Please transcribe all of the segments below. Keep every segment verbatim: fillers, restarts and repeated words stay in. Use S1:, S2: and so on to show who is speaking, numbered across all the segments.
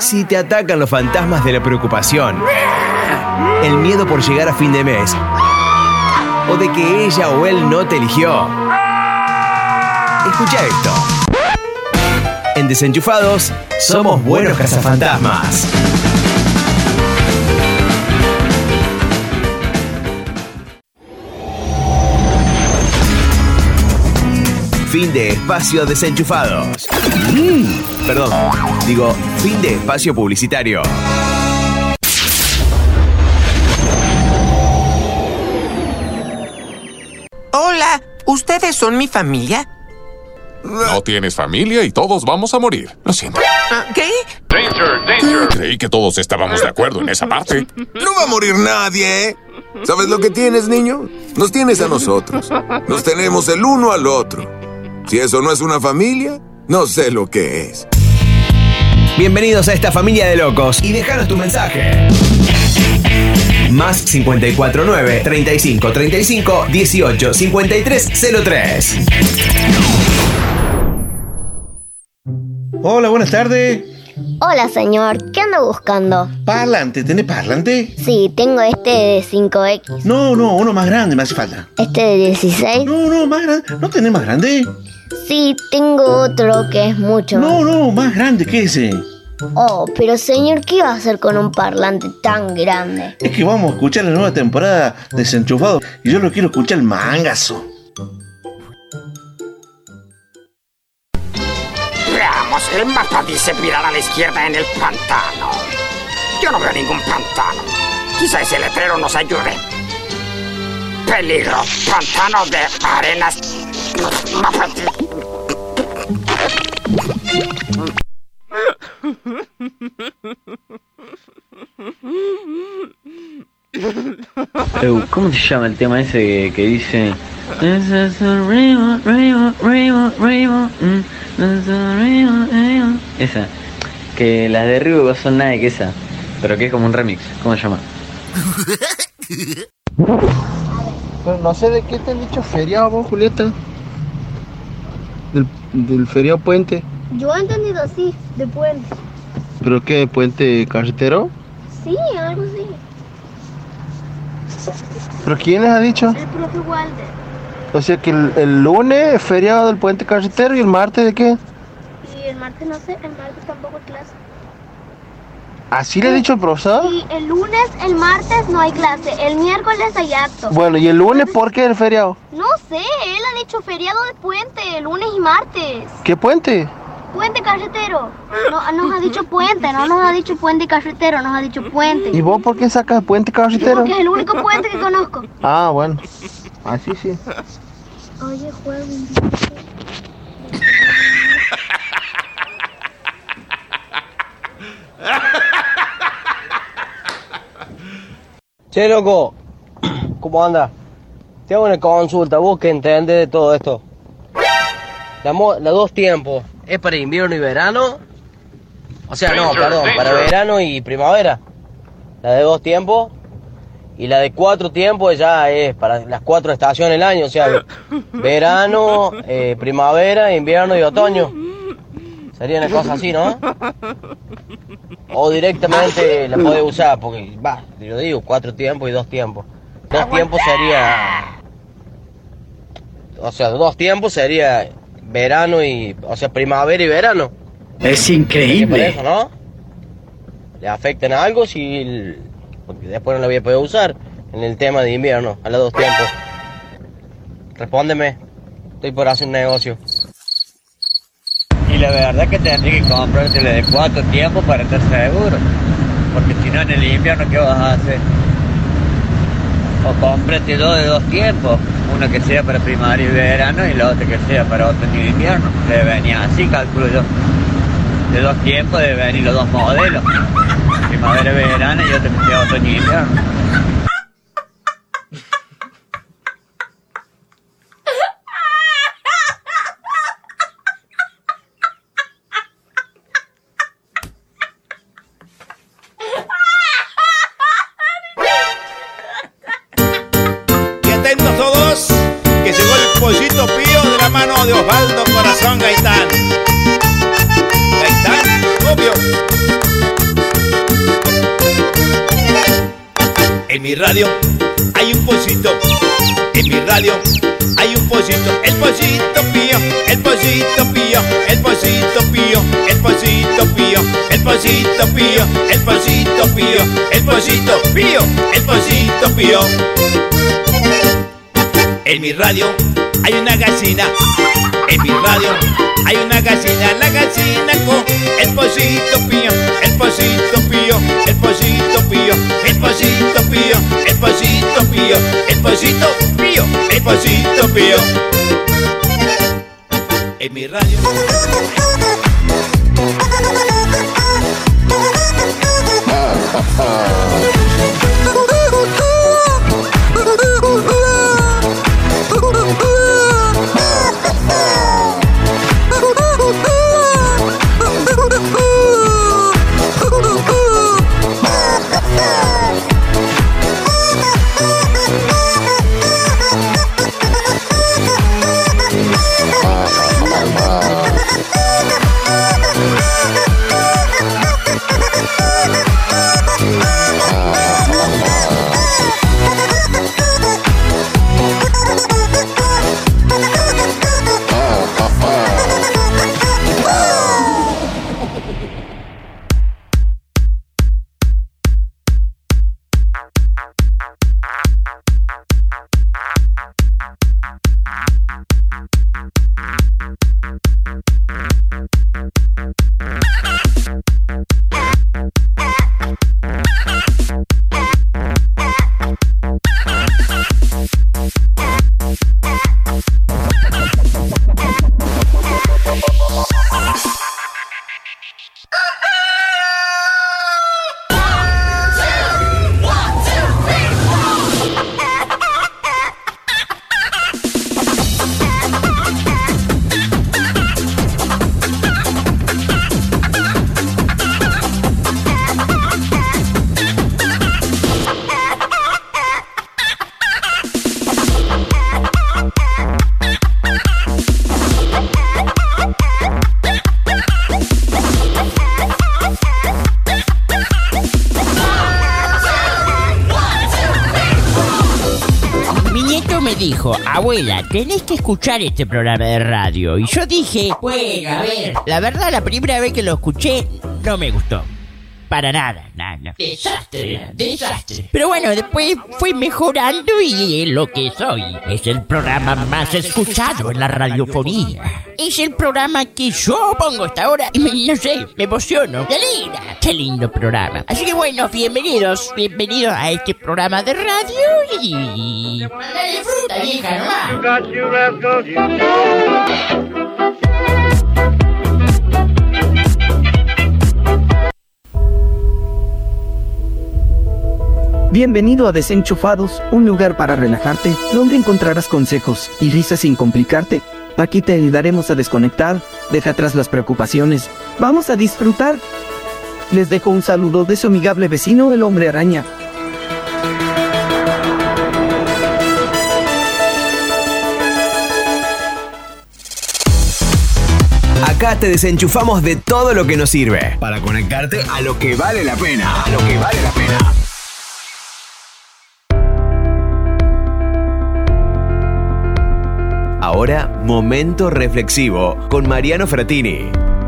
S1: Si te atacan los fantasmas de la preocupación, el miedo por llegar a fin de mes, o de que ella o él no te eligió, escucha esto. En Desenchufados, somos buenos cazafantasmas. Fin de espacio Desenchufados. Mm, perdón, digo, fin de espacio publicitario.
S2: Hola, ¿ustedes son mi familia?
S3: No tienes familia y todos vamos a morir. Lo siento.
S2: ¿Qué?
S3: Danger, danger. Creí que todos estábamos de acuerdo en esa parte.
S4: No va a morir nadie, ¿eh? ¿Sabes lo que tienes, niño? Nos tienes a nosotros. Nos tenemos el uno al otro. Si eso no es una familia, no sé lo que es.
S1: Bienvenidos a esta familia de locos y déjanos tu mensaje. Más cincuenta y cuatro nueve, treinta y cinco, treinta y cinco, dieciocho, cincuenta y tres, cero tres.
S5: Hola, buenas tardes.
S6: Hola, señor. ¿Qué anda buscando?
S5: Parlante, ¿tenés parlante?
S6: Sí, tengo este de cinco equis.
S5: No, no, uno más grande me hace falta.
S6: ¿Este de dieciséis?
S5: No, no, más grande. ¿No tenés más grande?
S6: Sí, tengo otro que es mucho más.
S5: No, no, más grande que ese.
S6: Oh, pero señor, ¿qué va a hacer con un parlante tan grande?
S5: Es que vamos a escuchar la nueva temporada de Desenchufado y yo lo quiero escuchar el mangazo.
S7: Veamos, el mapa dice virar a la izquierda en el pantano. Yo no veo ningún pantano. Quizá ese letrero nos ayude. Peligro, pantano de arenas.
S8: ¿Cómo se llama el tema ese que, que dice? This is a rainbow, rainbow, rainbow, rainbow, mm, this is a rainbow, rainbow. Esa, que las de Rigo son nada que esa, pero que es como un remix. ¿Cómo se llama?
S9: Pero no sé de qué te han dicho feriado vos, Julieta. Del, del feriado puente.
S6: Yo he entendido así, de puente.
S9: ¿Pero qué? ¿Puente carretero?
S6: Sí, algo así.
S9: ¿Pero quién les ha dicho?
S6: El profe Walter.
S9: O sea que el, el lunes es feriado del puente carretero y el martes ¿de qué?
S6: Y el martes no sé, el martes tampoco hay clase.
S9: ¿Así le ha dicho el profesor?
S6: Sí, el lunes, el martes no hay clase, el miércoles hay acto.
S9: Bueno, ¿y el lunes por qué el feriado?
S6: No sé, él ha dicho feriado de puente, lunes y martes.
S9: ¿Qué puente?
S6: Puente carretero. No, nos ha dicho puente, no nos ha dicho puente carretero, nos ha dicho puente.
S9: ¿Y vos por qué sacas puente carretero?
S6: Porque es el único puente que conozco.
S9: Ah, bueno. Así sí.
S6: Oye, juego un día.
S10: Che, loco, ¿cómo anda? Te hago una consulta, vos que entendés de todo esto. La, mo- la dos tiempos, ¿es para invierno y verano? O sea, no, perdón, para verano y primavera. La de dos tiempos. Y la de cuatro tiempos ya es para las cuatro estaciones del año. O sea, verano, eh, primavera, invierno y otoño. Sería una cosa así, ¿no? O directamente la podés usar, porque, va, yo digo, cuatro tiempos y dos tiempos. Dos tiempos sería... O sea, dos tiempos sería verano y... O sea, primavera y verano.
S11: Es increíble.
S10: Por eso, ¿no? ¿Le afectan a algo si... Porque después no la voy a poder usar en el tema de invierno, a los dos tiempos? Respóndeme. Estoy por hacer un negocio.
S8: Y la verdad que tendría que comprártela de cuatro tiempos para estar seguro. Porque si no, en el invierno, ¿qué vas a hacer? O cómprate dos de dos tiempos. Uno que sea para primavera y verano y la otra que sea para otoño y invierno. Debe venir así, calculo yo. De dos tiempos deben venir los dos modelos. Primavera y verano y otro que sea otoño y invierno.
S12: Todos, que llegó el pollito pío de la mano de Osvaldo Corazón Gaitán. Gaitán, obvio. mi radio hay un pocito. En mi radio hay un pocito. El pocito pío, el pocito pío, el pocito pío, el pocito pío, el pocito pío, el pocito pío, el pocito pío, el pocito pío. En mi radio hay una gallina. En mi radio hay una gallina. La gallina con el pocito pío, el pocito pío, el pocito pío, el pocito pío, el pocito pío, el pocito pío, el pocito pío. En mi radio.
S11: Dijo, abuela, tenés que escuchar este programa de radio. Y yo dije, bueno, a ver. La verdad, la primera vez que lo escuché, no me gustó. Para nada, nada. Desastre, desastre. Pero bueno, después fui mejorando y es lo que soy. Es el programa más escuchado en la radiofonía. Es el programa que yo pongo hasta ahora y me, no sé, me emociono. ¡Qué linda! ¡Qué lindo programa! Así que bueno, bienvenidos, bienvenidos a este programa de radio y... ¡Dale fruta, vieja, nomás!
S13: Bienvenido a Desenchufados, un lugar para relajarte, donde encontrarás consejos y risas sin complicarte. Aquí te ayudaremos a desconectar, deja atrás las preocupaciones. ¡Vamos a disfrutar! Les dejo un saludo de su amigable vecino, el Hombre Araña.
S1: Acá te desenchufamos de todo lo que nos sirve para conectarte a lo que vale la pena. A lo que vale la pena. Ahora, momento reflexivo con Mariano Frattini.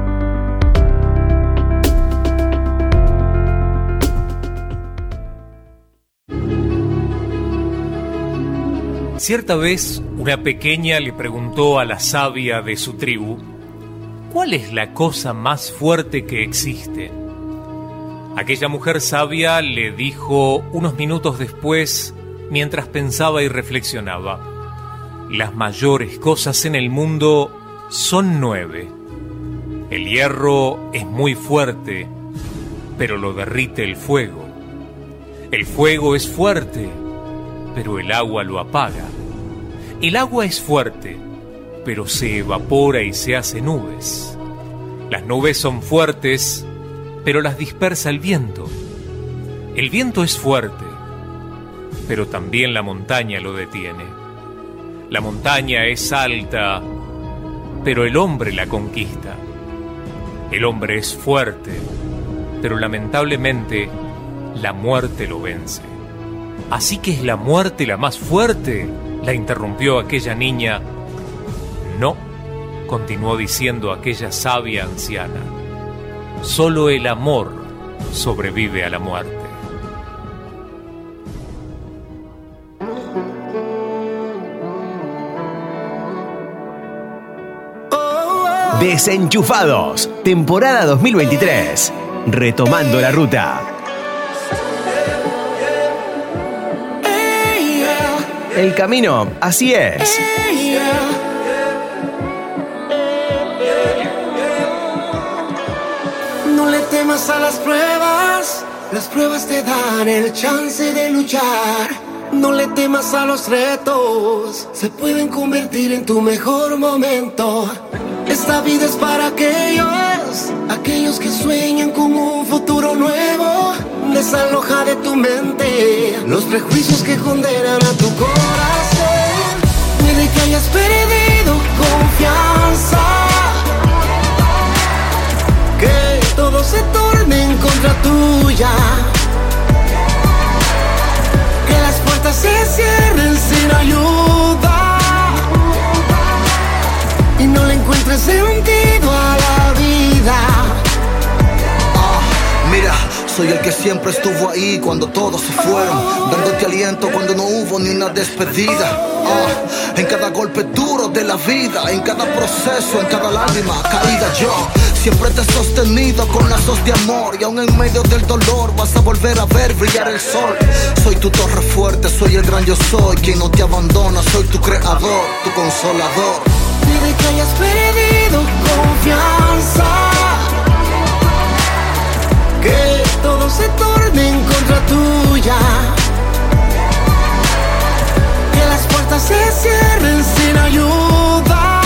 S14: Cierta vez, una pequeña le preguntó a la sabia de su tribu, ¿cuál es la cosa más fuerte que existe? Aquella mujer sabia le dijo unos minutos después, mientras pensaba y reflexionaba, las mayores cosas en el mundo son nueve. El hierro es muy fuerte, pero lo derrite el fuego. El fuego es fuerte, pero el agua lo apaga. El agua es fuerte, pero se evapora y se hace nubes. Las nubes son fuertes, pero las dispersa el viento. El viento es fuerte, pero también la montaña lo detiene. La montaña es alta, pero el hombre la conquista. El hombre es fuerte, pero lamentablemente la muerte lo vence. ¿Así que es la muerte la más fuerte?, la interrumpió aquella niña. No, continuó diciendo aquella sabia anciana. Solo el amor sobrevive a la muerte.
S1: Desenchufados, temporada dos mil veintitrés. Retomando la ruta. El camino, así es.
S15: No le temas a las pruebas, las pruebas te dan el chance de luchar. No le temas a los retos, se pueden convertir en tu mejor momento. Esta vida es para aquellos, aquellos que sueñan con un futuro nuevo. Desaloja de tu mente los prejuicios que condenan a tu corazón. Puede que hayas perdido confianza, que todo se torne en contra tuya, que las puertas se cierren sin ayuda y no le encuentres sentido a la vida.
S16: Mira, soy el que siempre estuvo ahí cuando todos se fueron, dándote aliento cuando no hubo ni una despedida. Ah, en cada golpe duro de la vida, en cada proceso, en cada lágrima caída, yo siempre te he sostenido con lazos de amor. Y aún en medio del dolor vas a volver a ver brillar el sol. Soy tu torre fuerte, soy el gran yo soy, quien no te abandona, soy tu creador, tu consolador.
S15: Puede que hayas perdido confianza, que todo se torne en contra tuya, que las puertas se cierren sin ayuda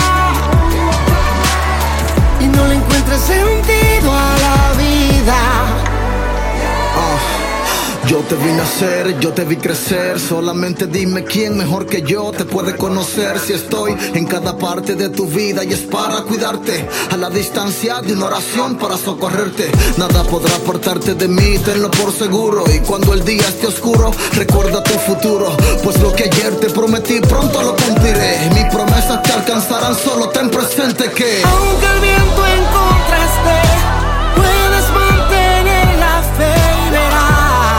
S15: y no le encuentres sentido a la vida.
S16: uh, Yo te vi nacer, yo te vi crecer. Solamente dime quién mejor que yo te puede conocer. Si estoy en cada parte de tu vida y es para cuidarte, a la distancia de una oración para socorrerte. Nada podrá apartarte de mí, tenlo por seguro. Y cuando el día esté oscuro, recuerda tu futuro, pues lo que ayer te prometí pronto lo cumpliré. Mis promesas te alcanzarán, solo ten presente que
S15: aunque el viento en contra esté, puedes mantener la fe y verás.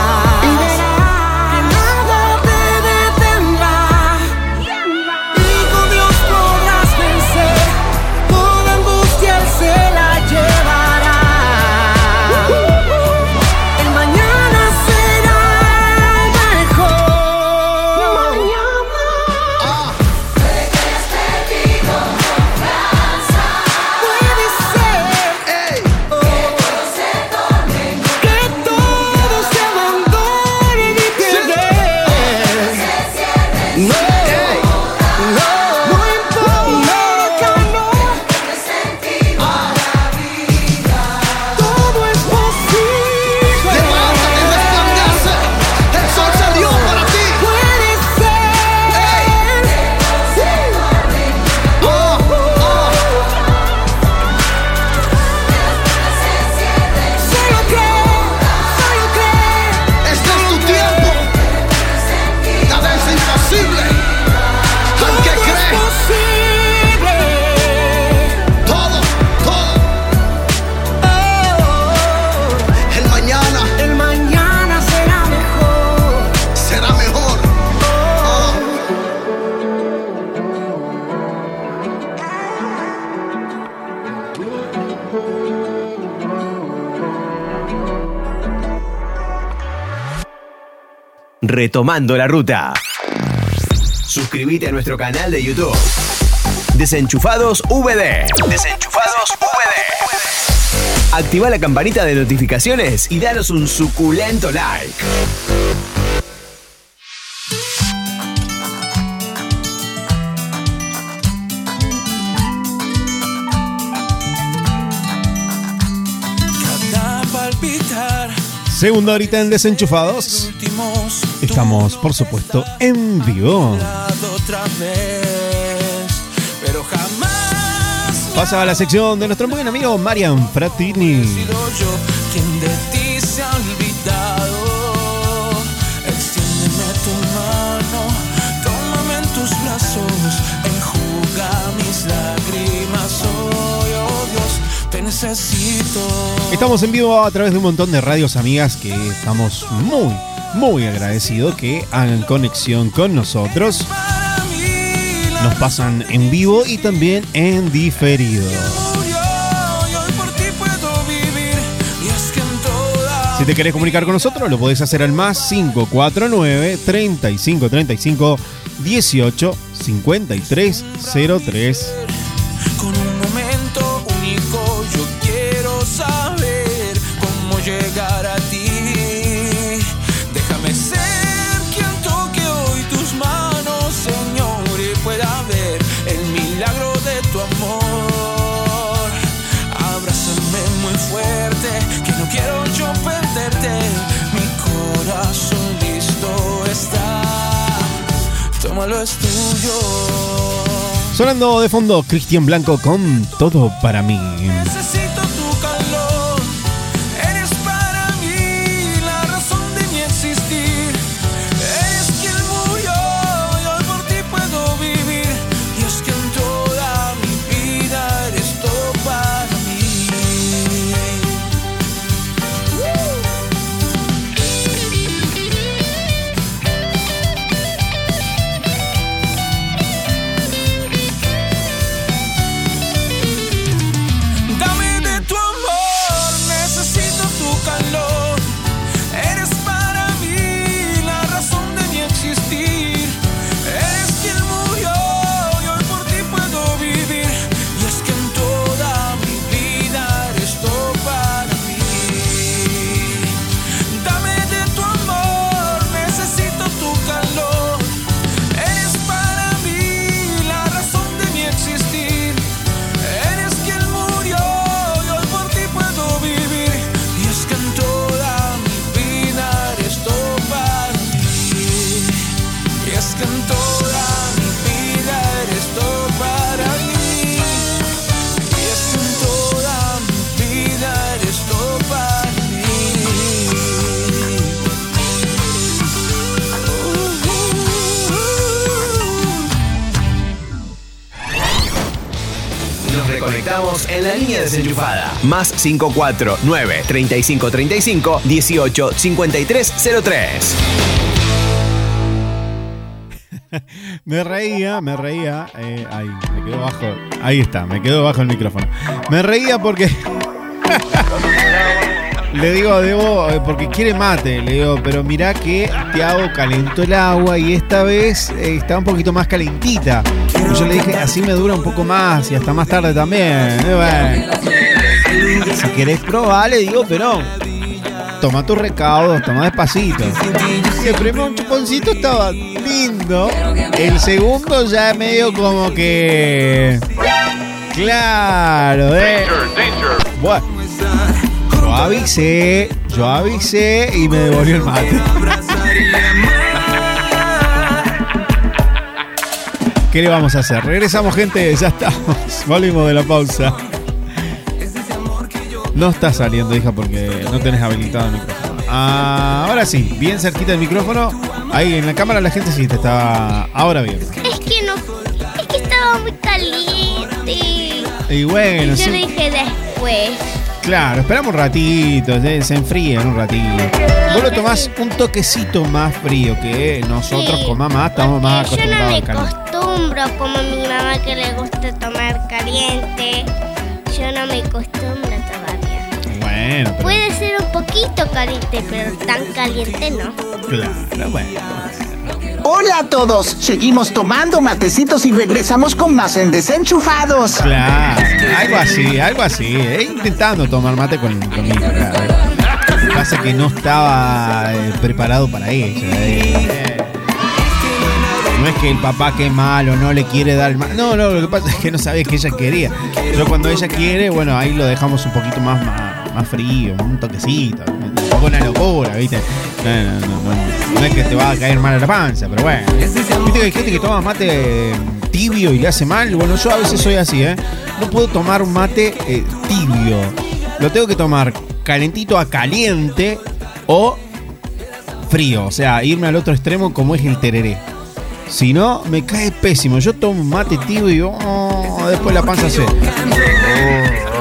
S1: Retomando la ruta. Suscríbete a nuestro canal de YouTube. Desenchufados V D. Desenchufados V D. Activa la campanita de notificaciones y danos un suculento like.
S17: Segunda horita en Desenchufados. Estamos, por supuesto, en vivo. Pasa a la sección de nuestro buen amigo Marian Frattini. Estamos en vivo a través de un montón de radios amigas que estamos muy, muy agradecidos que hagan conexión con nosotros. Nos pasan en vivo y también en diferido. Si te querés comunicar con nosotros, lo podés hacer al más cinco cuatro nueve, treinta y cinco, treinta y cinco, dieciocho, cincuenta y tres, cero tres.
S15: Con un momento único yo quiero saber cómo llegar a ti. Déjame ser quien toque hoy tus manos, Señor, y pueda ver el milagro de tu amor. Abrázame muy fuerte, que no quiero yo perderte. Mi corazón listo está, tómalo, es tuyo.
S17: Sonando de fondo Cristian Blanco con Todo para mí.
S15: Necesito tu calor, eres para mí la razón de mi existir. Eres quien murió y hoy por ti puedo vivir. Y es que en toda mi vida eres todo para mí. Dame de tu amor, necesito tu calor. Eres para mí la razón de mi existir. Eres quien murió y hoy por ti puedo vivir. Y es que en toda mi vida eres todo para mí. Dame de tu amor, necesito tu calor. Eres para mí la razón de mi existir. Eres quien murió y hoy por ti puedo vivir. Y es que en toda mi vida eres todo para mí. Y es que en toda mi vida eres todo para mí. Y es que en toda mi vida eres todo para mí.
S1: Nos reconectamos en la línea desenchufada. Más cinco cuatro nueve, treinta y cinco, treinta y cinco, dieciocho, cincuenta y tres, cero tres.
S17: Me reía, me reía. Eh, ahí, me quedó bajo. Ahí está, me quedó bajo el micrófono. Me reía porque. Le digo a Debo, eh, porque quiere mate. Le digo, pero mirá que Tiago calentó el agua y esta vez eh, está un poquito más calentita. Y yo le dije, así me dura un poco más y hasta más tarde también. Eh, bueno. Si querés probar, le digo, pero toma tus recaudos, toma despacito. El primer chuponcito estaba lindo. El segundo ya medio como que... Claro, eh. Bueno, yo avisé, yo avisé y me devolvió el mate. ¿Qué le vamos a hacer? Regresamos, gente, ya estamos. Volvimos de la pausa. No está saliendo, hija, porque no tenés habilitado el micrófono. Ah, ahora sí, bien cerquita del micrófono. Ahí en la cámara la gente sí te estaba... Ahora bien.
S6: Es que no, es que estaba muy caliente.
S17: Y bueno,
S6: Yo
S17: sí.
S6: le dije después.
S17: Claro, esperamos un ratito, se enfría en un ratito. Vos lo tomás un toquecito más frío que nosotros
S6: Sí,
S17: con mamá estamos más
S6: Yo no
S17: acostumbrados
S6: me
S17: al caliente.
S6: acostumbro como a mi mamá que le gusta tomar caliente. Yo no me acostumbro todavía.
S17: Bueno, pero
S6: Puede ser un poquito caliente, pero tan caliente no.
S17: claro, bueno.
S18: Hola a todos, seguimos tomando matecitos y regresamos con más en Desenchufados.
S17: Claro, algo así, algo así. Eh, intentando tomar mate con, conmigo, claro. Lo que pasa es que no estaba eh, preparado para ella. Eh. No es que el papá que es malo no le quiere dar el mal. No, no, lo que pasa es que no sabía que ella quería. Yo cuando ella quiere, bueno, ahí lo dejamos un poquito más, más, más frío, un toquecito. Un poco una locura, ¿viste? No, no, no, no, no es que te va a caer mal a la panza, pero bueno. Viste que hay gente que toma mate tibio y le hace mal. Bueno, yo a veces soy así, ¿eh? No puedo tomar un mate eh, tibio. Lo tengo que tomar calentito a caliente o frío. O sea, irme al otro extremo como es el tereré. Si no, me cae pésimo. Yo tomo un mate tibio y oh, después la panza se... Oh,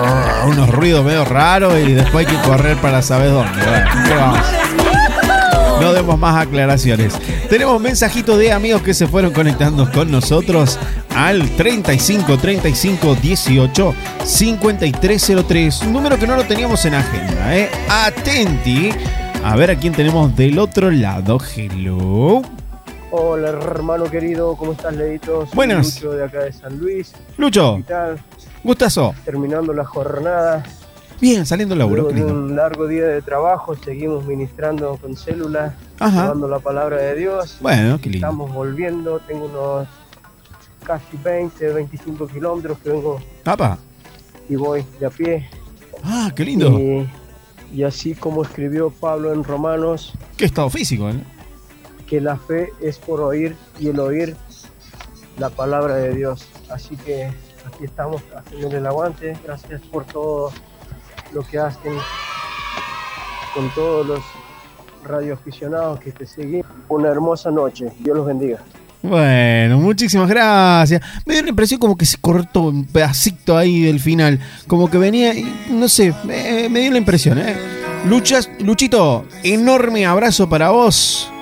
S17: unos ruidos medio raros y después hay que correr para saber dónde. Bueno, ¿qué vamos? No demos más aclaraciones. Tenemos mensajitos de amigos que se fueron conectando con nosotros al treinta y cinco, treinta y cinco, dieciocho, cincuenta y tres cero tres. Un número que no lo teníamos en agenda, ¿eh? Atenti. A ver a quién tenemos del otro lado. Hello.
S19: Hola, hermano querido. ¿Cómo estás, Leito? Soy
S17: Buenas.
S19: Lucho de acá de San Luis.
S17: Lucho.
S19: ¿Qué tal?
S17: Gustazo.
S19: Terminando la jornada.
S17: Bien, saliendo el laburo.
S19: Luego de un largo día de trabajo, seguimos ministrando con células,
S17: Ajá.
S19: llevando la palabra de Dios.
S17: Bueno, qué lindo.
S19: Estamos volviendo, tengo unos casi veinte, veinticinco kilómetros que vengo
S17: Papá.
S19: y voy de a pie.
S17: Ah, qué lindo.
S19: Y, y así como escribió Pablo en Romanos,
S17: Qué estado físico, ¿eh?
S19: que la fe es por oír y el oír la palabra de Dios. Así que aquí estamos haciendo el aguante. Gracias por todo lo que hacen con todos los radioaficionados que te siguen. Una hermosa noche. Dios los bendiga.
S17: Bueno, muchísimas gracias. Me dio la impresión como que se cortó un pedacito ahí del final. Como que venía, y no sé, me, me dio la impresión, ¿eh? Luchas, Luchito, enorme abrazo para vos.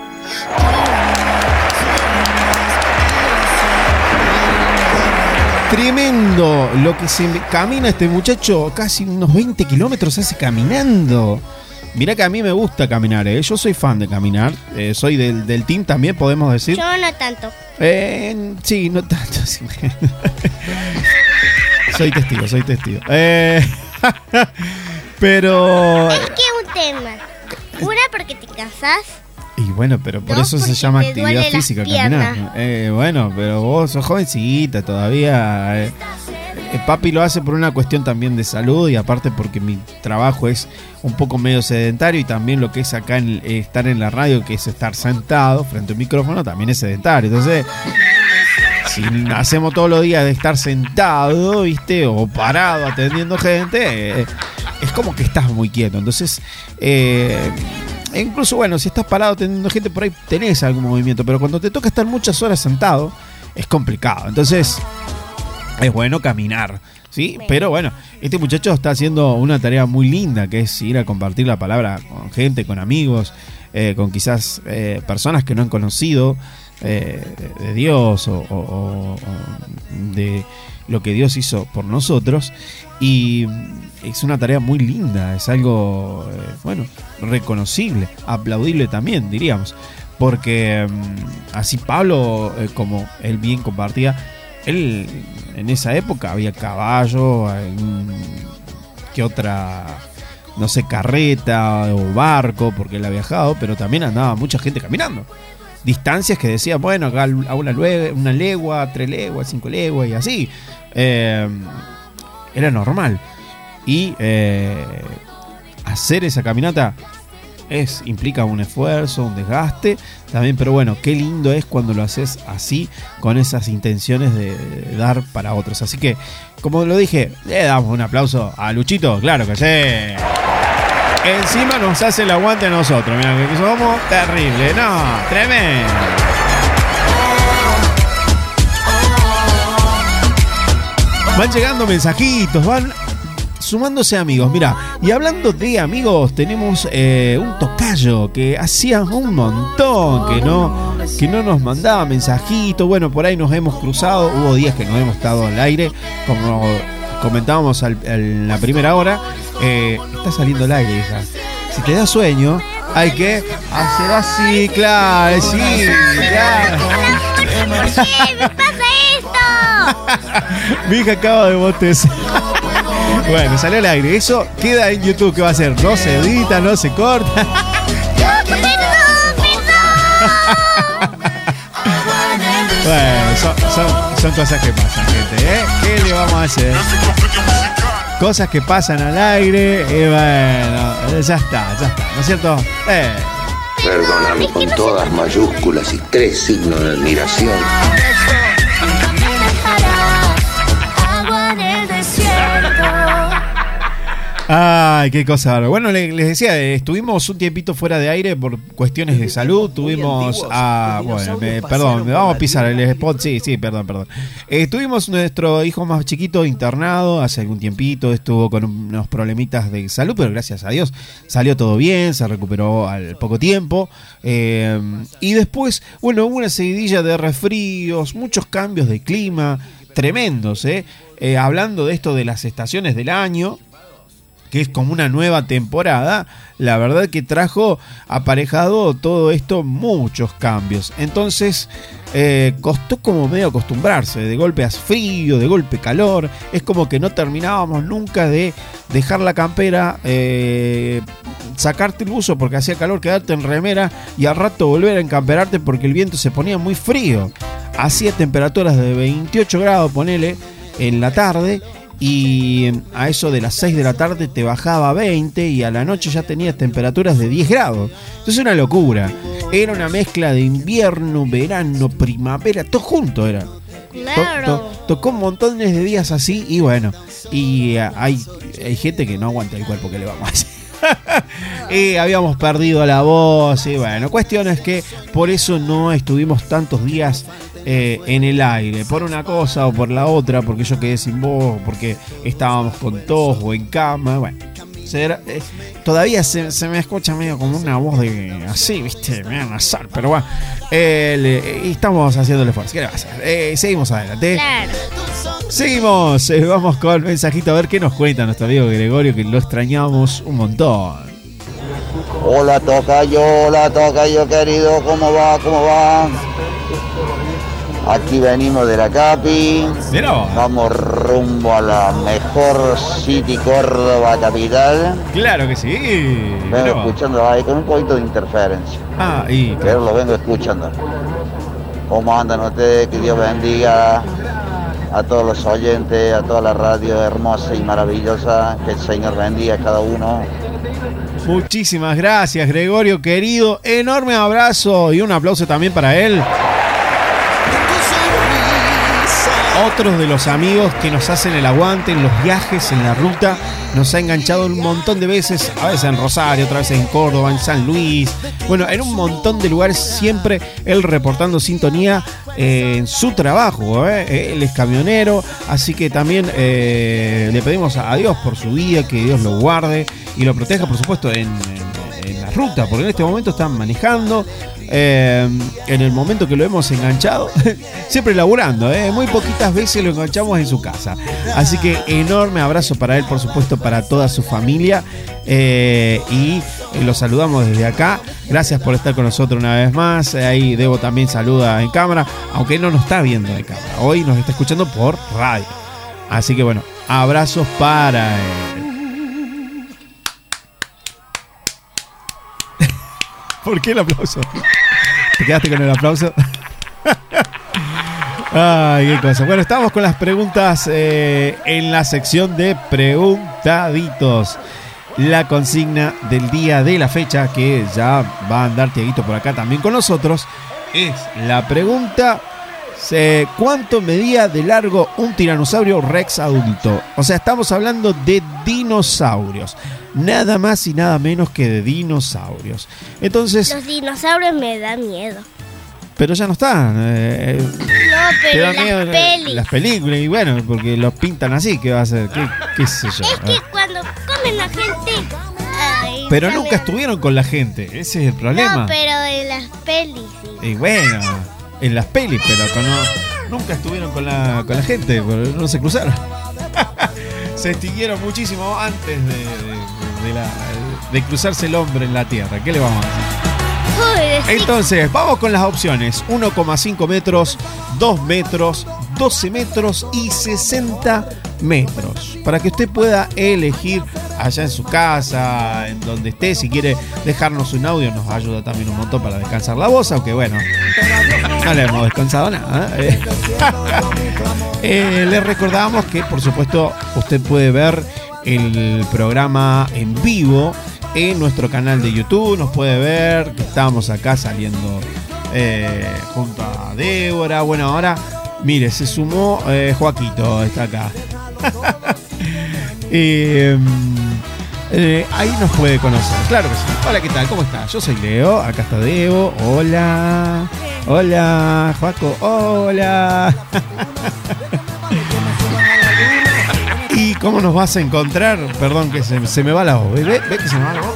S17: Tremendo lo que se camina este muchacho, casi unos veinte kilómetros hace caminando. Mirá que a mí me gusta caminar, ¿eh? Yo soy fan de caminar, eh, soy del, del team también, podemos decir.
S6: Yo no tanto.
S17: Eh, sí, no tanto. Sí. Soy testigo, soy testigo. Eh, pero...
S6: Es que un tema. Una, porque te cansás.
S17: Y bueno, pero por
S6: Dos,
S17: eso se
S6: porque
S17: llama
S6: te
S17: actividad
S6: duele las
S17: física,
S6: piernas.
S17: caminar. Eh, bueno, pero vos sos jovencita todavía. Eh. Eh, papi lo hace por una cuestión también de salud y aparte porque mi trabajo es un poco medio sedentario y también lo que es acá en, eh, estar en la radio, que es estar sentado frente a un micrófono, también es sedentario. Entonces, si hacemos todos los días de estar sentado, ¿viste? O parado atendiendo gente, eh, es como que estás muy quieto. Entonces, eh, incluso, bueno, si estás parado atendiendo gente, por ahí tenés algún movimiento, pero cuando te toca estar muchas horas sentado, es complicado. Entonces, es bueno caminar, ¿sí? Pero bueno, este muchacho está haciendo una tarea muy linda, que es ir a compartir la palabra con gente, con amigos, eh, con quizás eh, personas que no han conocido eh, de Dios o, o, o de lo que Dios hizo por nosotros. Y es una tarea muy linda, es algo, eh, bueno, reconocible, aplaudible también, diríamos. Porque eh, así Pablo, eh, como él bien compartía, él en esa época había caballo, que otra, no sé, carreta o barco, porque él ha viajado, pero también andaba mucha gente caminando. Distancias que decía, bueno, acá a una, lue- una legua, tres leguas, cinco leguas y así. Eh, era normal. Y eh, hacer esa caminata es, implica un esfuerzo, un desgaste también, pero bueno, qué lindo es cuando lo haces así, con esas intenciones de, de dar para otros. Así que, como lo dije, le damos un aplauso a Luchito, claro que sí. Encima nos hace el aguante a nosotros, mirá que somos terribles, no, tremendo. Van llegando mensajitos, van sumándose amigos. Mira, y hablando de amigos, tenemos eh, un tocayo que hacía un montón que no, que no nos mandaba mensajitos. Bueno, por ahí nos hemos cruzado, hubo días que nos hemos estado al aire, como comentábamos al, al, en la primera hora. Eh, está saliendo al aire, hija. Si te da sueño, hay que hacer así, claro, sí, claro.
S6: ¿Por qué me pasa esto?
S17: Mi hija acaba de bostezar. Bueno, salió al aire. Eso queda en YouTube. ¿Qué va a hacer? No se edita, no se corta.
S6: ¡Perdón, perdón!
S17: Bueno, son, son, son cosas que pasan, gente, ¿eh? ¿Qué le vamos a hacer? Cosas que pasan al aire. Y bueno, ya está, ya está, ¿no es cierto? Eh.
S20: Perdóname con todas mayúsculas y tres signos de admiración.
S17: Ay, qué cosa. Bueno, les, les decía, estuvimos un tiempito fuera de aire por cuestiones de salud. Tuvimos a... Bueno, me, perdón, me vamos a pisar el spot. Sí, sí, perdón, perdón. Eh, tuvimos nuestro hijo más chiquito internado hace algún tiempito. Estuvo con unos problemitas de salud, pero gracias a Dios salió todo bien, se recuperó al poco tiempo. Eh, y después, bueno, hubo una seguidilla de resfríos, muchos cambios de clima, tremendos, ¿eh? Eh, hablando de esto de las estaciones del año, que es como una nueva temporada, la verdad que trajo aparejado todo esto muchos cambios. Entonces eh, costó como medio acostumbrarse, de golpe hace frío, de golpe calor, es como que no terminábamos nunca de dejar la campera, eh, sacarte el buzo porque hacía calor, quedarte en remera y al rato volver a encamperarte porque el viento se ponía muy frío. Hacía temperaturas de veintiocho grados, ponele, en la tarde, y a eso de las seis de la tarde te bajaba a veinte y a la noche ya tenías temperaturas de diez grados. Entonces una locura. Era una mezcla de invierno, verano, primavera, todo junto era.
S6: Claro.
S17: To, to, tocó montones de días así y bueno, y uh, hay, hay gente que no aguanta el cuerpo, que le vamos a hacer. Y habíamos perdido la voz y bueno, cuestiones que por eso no estuvimos tantos días eh, en el aire, por una cosa o por la otra, porque yo quedé sin voz, porque estábamos con tos o en cama, bueno. Será, eh, todavía se, se me escucha medio como una voz de así, viste, medio nasal, pero bueno, eh, le, estamos haciendo el esfuerzo. ¿Qué le va a hacer? Eh, seguimos adelante.
S6: Claro.
S17: Seguimos, eh, vamos con el mensajito a ver qué nos cuenta nuestro amigo Gregorio, que lo extrañamos un montón.
S21: Hola tocayo, hola tocayo querido, ¿cómo va? ¿Cómo va? Aquí venimos de la Capi,
S17: Pero.
S21: vamos rumbo a la mejor City Córdoba capital.
S17: Claro que sí.
S21: Vengo
S17: Pero.
S21: escuchando ahí con un poquito de interferencia.
S17: Ah, y
S21: pero lo vengo escuchando. ¿Cómo andan ustedes? Que Dios bendiga a todos los oyentes, a toda la radio hermosa y maravillosa. Que el Señor bendiga a cada uno.
S17: Muchísimas gracias, Gregorio querido. Enorme abrazo y un aplauso también para él. Otros de los amigos que nos hacen el aguante en los viajes, en la ruta, nos ha enganchado un montón de veces, a veces en Rosario, otra vez en Córdoba, en San Luis, bueno, en un montón de lugares, siempre él reportando sintonía eh, en su trabajo, eh. Él es camionero, así que también eh, le pedimos a Dios por su vida, que Dios lo guarde y lo proteja, por supuesto, en, en, en la ruta, porque en este momento están manejando. Eh, en el momento que lo hemos enganchado, siempre laburando, eh, muy poquitas veces lo enganchamos en su casa. Así que enorme abrazo para él, por supuesto, para toda su familia. Eh, y eh, lo saludamos desde acá. Gracias por estar con nosotros una vez más. Eh, ahí Debo también saluda en cámara, aunque no nos está viendo en cámara. Hoy nos está escuchando por radio. Así que bueno, abrazos para él. ¿Por qué el aplauso? ¿Te quedaste con el aplauso? Ay, qué cosa. Bueno, estamos con las preguntas eh, en la sección de preguntaditos. La consigna del día de la fecha, que ya va a andar Tiaguito por acá también con nosotros, es la pregunta: eh, ¿cuánto medía de largo un tiranosaurio rex adulto? O sea, estamos hablando de dinosaurios. Nada más y nada menos que de dinosaurios. Entonces,
S6: los dinosaurios me dan miedo.
S17: Pero ya no están. Eh,
S6: no, pero
S17: las
S6: miedo, pelis.
S17: Las películas, y bueno, porque los pintan así, ¿qué va a hacer? ¿Qué, qué sé yo?
S6: Es que cuando comen la gente... Ay,
S17: pero
S6: también...
S17: nunca estuvieron con la gente, ese es el problema.
S6: No, pero en las pelis, sí.
S17: Y bueno, en las pelis, pero con no, nunca estuvieron con la, con la gente, no se cruzaron. Se extinguieron muchísimo antes de, de, de, la, de cruzarse el hombre en la tierra. ¿Qué le vamos a decir? Entonces, vamos con las opciones. uno coma cinco metros, dos metros, doce metros y sesenta metros. Para que usted pueda elegir allá en su casa, en donde esté. Si quiere dejarnos un audio, nos ayuda también un montón para descansar la voz. Aunque bueno, no le hemos descansado nada. Eh, eh, le recordamos que, por supuesto, usted puede ver el programa en vivo en nuestro canal de YouTube. Nos puede ver que estamos acá saliendo eh, junto a Débora. Bueno, ahora, mire, se sumó eh, Joaquito, está acá. eh, eh, ahí nos puede conocer. Claro que sí. Hola, ¿qué tal? ¿Cómo estás? Yo soy Leo, acá está Debo. Hola. Hola, Joaco. Hola. ¿Y cómo nos vas a encontrar? Perdón que se, se me va la voz. ¿Ve, ve que se me va la voz?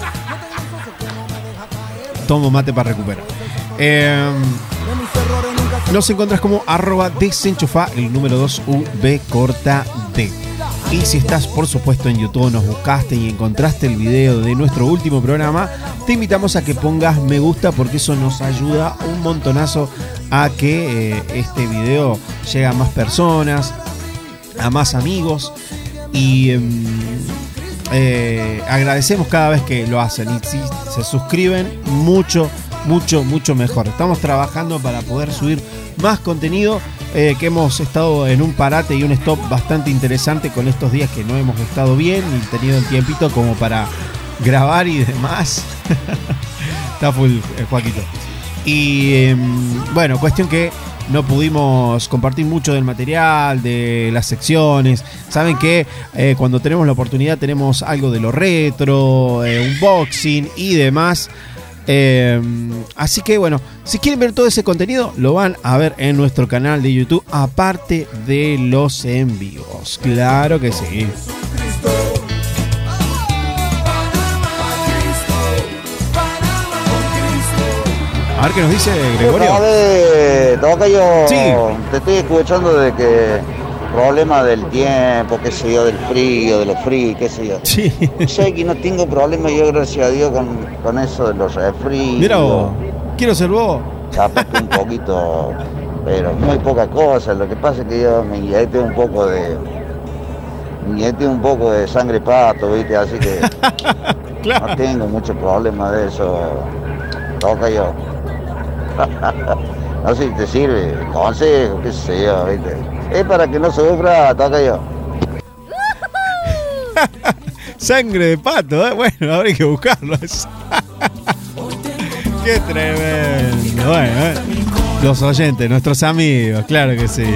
S17: Tomo mate para recuperar. Eh, nos encontrás como arroba desenchufa, el número dos U B corta D. Y si estás, por supuesto, en YouTube, nos buscaste y encontraste el video de nuestro último programa, te invitamos a que pongas me gusta, porque eso nos ayuda un montonazo a que eh, este video llegue a más personas, a más amigos. Y eh, eh, agradecemos cada vez que lo hacen. Y si se suscriben, mucho, mucho, mucho mejor. Estamos trabajando para poder subir más contenido, eh, que hemos estado en un parate y un stop bastante interesante con estos días que no hemos estado bien y tenido el tiempito como para grabar y demás. Está full, eh, Joaquito. Y eh, bueno, cuestión que no pudimos compartir mucho del material, de las secciones. Saben que eh, cuando tenemos la oportunidad tenemos algo de lo retro, eh, unboxing y demás. Eh, así que bueno, si quieren ver todo ese contenido, lo van a ver en nuestro canal de YouTube, aparte de los en vivos. Claro que sí. A ver qué nos dice Gregorio.
S21: Vale, toca yo.
S17: Sí.
S21: Te estoy escuchando de que problema del tiempo, qué sé yo, del frío, de los fríos, qué sé yo.
S17: Sí.
S21: Sé que no tengo problema yo, gracias a Dios, con, con eso de los resfríos.
S17: Mira vos, quiero ser vos.
S21: Capaz que un poquito, pero muy poca cosa. Lo que pasa es que yo me inyecté un poco de... Me inyecté un poco de sangre pato, ¿viste? Así que claro, no tengo mucho problema de eso. Toca yo. No sé si te sirve, consejo, qué sé yo, ¿viste? Es para que no sufra, toca yo.
S17: Sangre de pato, ¿eh? Bueno, habrá que buscarlo. Qué tremendo. Bueno, ¿eh? Los oyentes, nuestros amigos, claro que sí.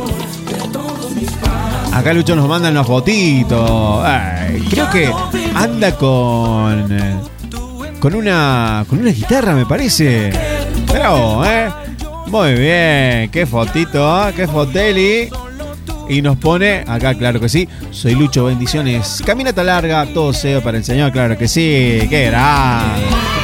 S17: Acá Lucho nos manda una fotito. Ay, creo que anda con... Con una, con una guitarra, me parece. Pero, ¿eh? Muy bien. Qué fotito, ¿eh? Qué foteli. Y nos pone, acá, claro que sí. Soy Lucho, bendiciones. Caminata larga, todo sea para el Señor, claro que sí. Qué grande.